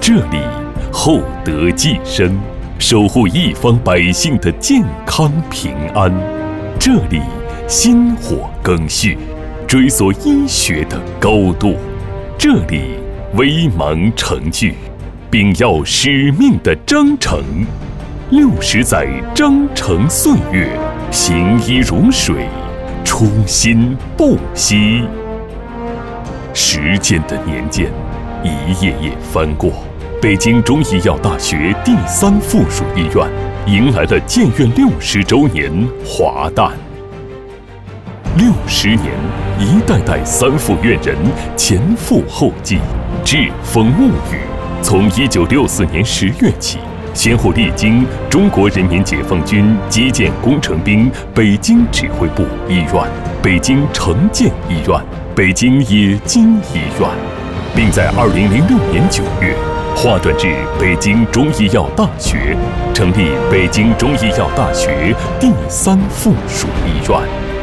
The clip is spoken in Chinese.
这里厚德继生，守护一方百姓的健康平安。这里薪火更续，追索医学的高度。这里微芒成聚，秉耀使命的章程。60载章程岁月，行医如水，初心不息。时间的年鉴一页页翻过，北京中医药大学第3附属医院迎来了建院60周年华诞。60年，一代代3附院人前赴后继，栉风沐雨。从1964年10月起，先后历经中国人民解放军基建工程兵北京指挥部医院、北京城建医院、北京冶金医院，并在2006年9月划转至北京中医药大学，成立北京中医药大学第3附属医院。